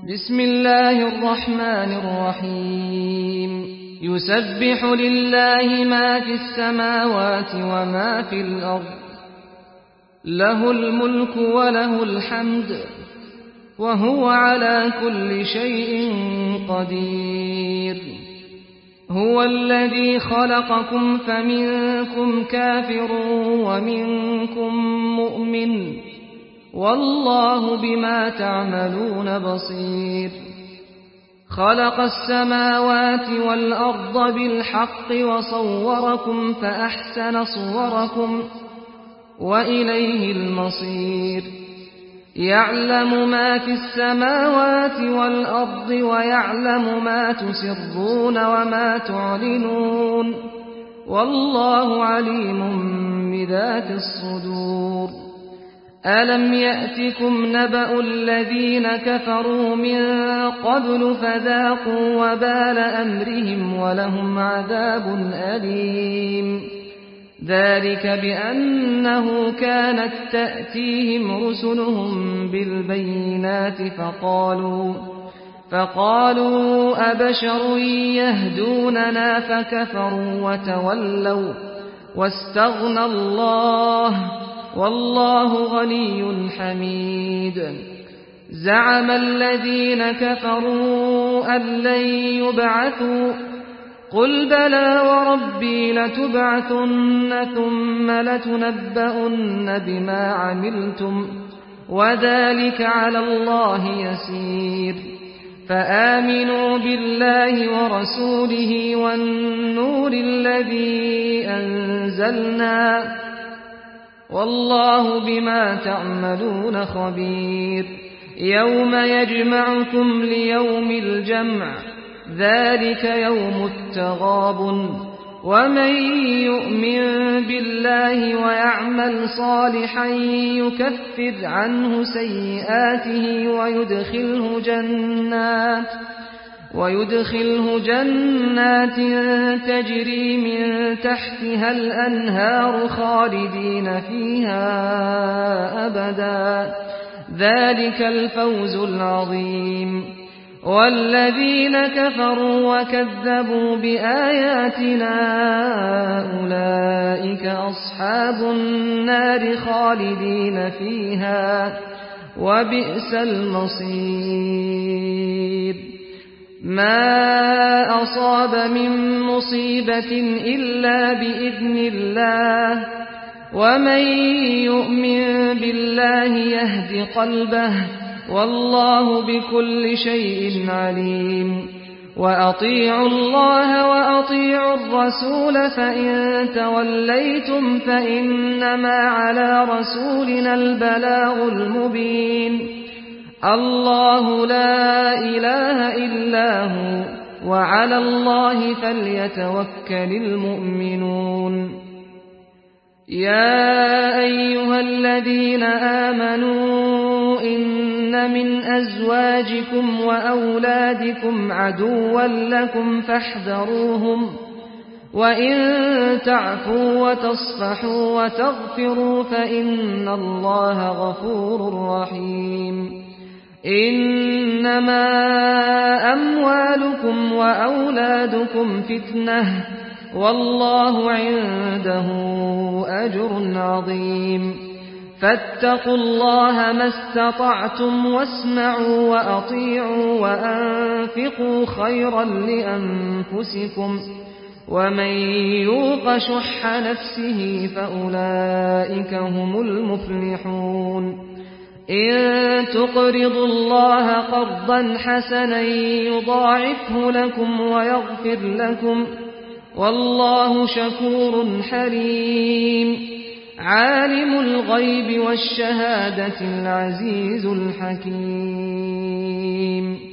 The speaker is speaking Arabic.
بسم الله الرحمن الرحيم يسبح لله ما في السماوات وما في الأرض له الملك وله الحمد وهو على كل شيء قدير هو الذي خلقكم فمنكم كافر ومنكم مؤمن والله بما تعملون بصير خلق السماوات والأرض بالحق وصوركم فأحسن صوركم وإليه المصير يعلم ما في السماوات والأرض ويعلم ما تسرون وما تعلنون والله عليم بذات الصدور ألم يأتكم نبأ الذين كفروا من قبل فذاقوا وبال أمرهم ولهم عذاب أليم ذلك بأنه كانت تأتيهم رسلهم بالبينات فقالوا أبشر يهدوننا فكفروا وتولوا واستغنى الله والله غني حميد زعم الذين كفروا أن لن يبعثوا قل بلى وربي لتبعثن ثم لتنبؤن بما عملتم وذلك على الله يسير فآمنوا بالله ورسوله والنور الذي أنزلنا والله بما تعملون خبير يوم يجمعكم ليوم الجمع ذلك يوم التغابن ومن يؤمن بالله ويعمل صالحا يكفر عنه سيئاته ويدخله جنات تجري من تحتها الأنهار خالدين فيها أبدا ذلك الفوز العظيم والذين كفروا وكذبوا بآياتنا أولئك أصحاب النار خالدين فيها وبئس المصير ما أصاب من مصيبة إلا بإذن الله ومن يؤمن بالله يهد قلبه والله بكل شيء عليم وأطيعوا الله وأطيعوا الرسول فإن توليتم فإنما على رسولنا البلاغ المبين الله لا إله إلا هو وعلى الله فليتوكل المؤمنون يا أيها الذين آمنوا إن من أزواجكم وأولادكم عدوا لكم فاحذروهم وإن تعفوا وتصفحوا وتغفروا فإن الله غفور رحيم إنما أموالكم وأولادكم فتنة والله عنده أجر عظيم فاتقوا الله ما استطعتم واسمعوا وأطيعوا وأنفقوا خيرا لأنفسكم ومن يوق شح نفسه فأولئك هم المفلحون إن تقرضوا الله قرضا حسنا يضاعفه لكم ويغفر لكم والله شكور حليم عالم الغيب والشهادة العزيز الحكيم